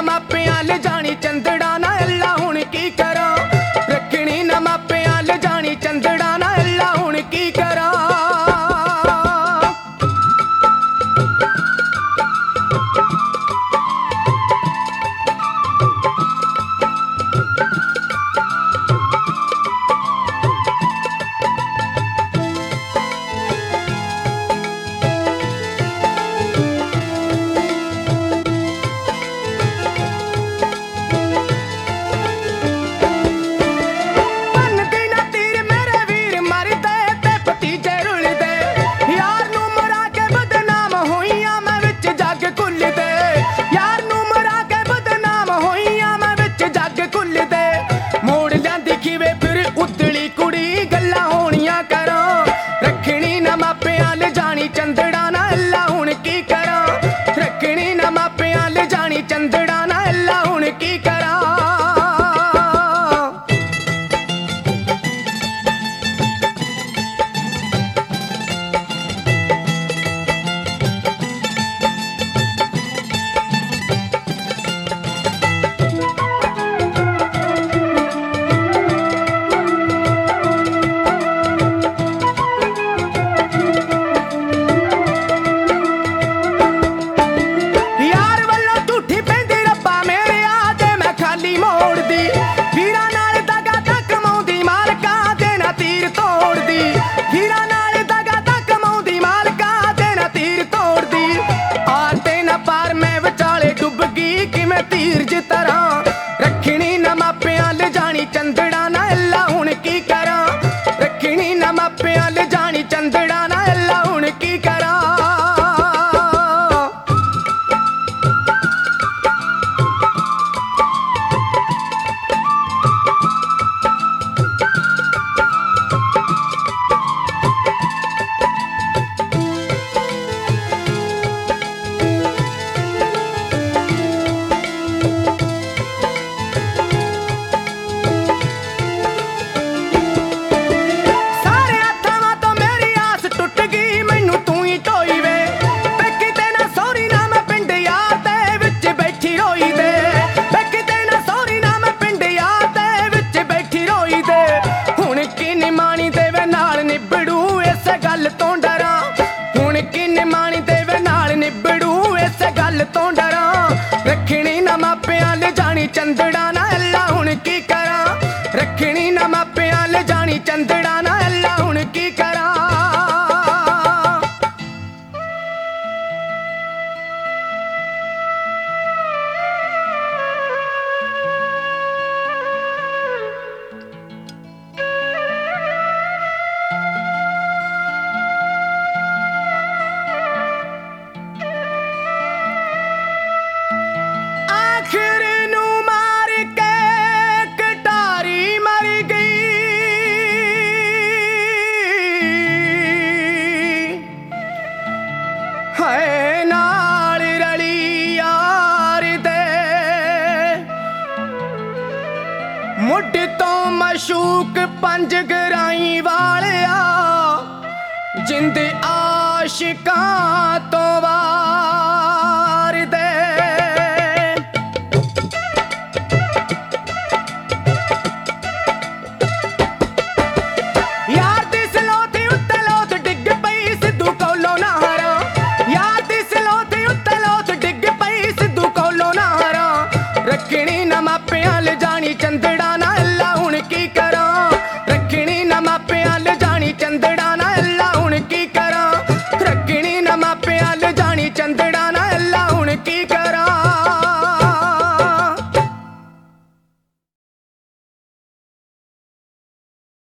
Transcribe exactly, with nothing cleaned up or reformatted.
मापियां ले जानी चंदड़ा ना अल्ला हुण की करा। रखनी ना मापियां ले जानी चंदड़ा ना अल्ला हुण की करा। चंदड़ा ना अल्ला हुण की करा। रखनी ना मापियां ले जानी चंदड़ा ना अल्ला हुण की करा। तीरज तरह रखनी ना मापियां ले जानी चंदड़ा ना अल्ला हुण की करा। रखनी ना मापियां ले जानी चंदड़ा ना अल्ला हुण की करा। तो डरा रखनी ना मापियां ले जानी चंदड़ा ना अल्ला हुण की करा। रखनी ना मापियां ले जानी चंदड़ा ना अल्ला हुण की करा। नाल रली यार दे मुड तो मशूक पंज गराई वालिया जिंद आशिकां तो वार दे। यार दी सलोती उत्ते लोत डिग पई सिद्धू कोलो ना हरा। रखनी ना मापियां ले जा